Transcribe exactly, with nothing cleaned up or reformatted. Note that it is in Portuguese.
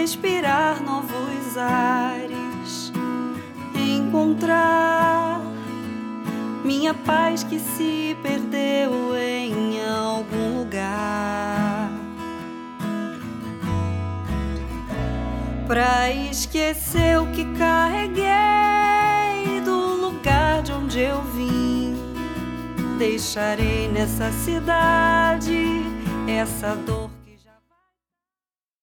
respirar novos ares, encontrar minha paz que se perdeu em algum lugar, pra esquecer o que carreguei do lugar de onde eu vim. Deixarei nessa cidade essa dor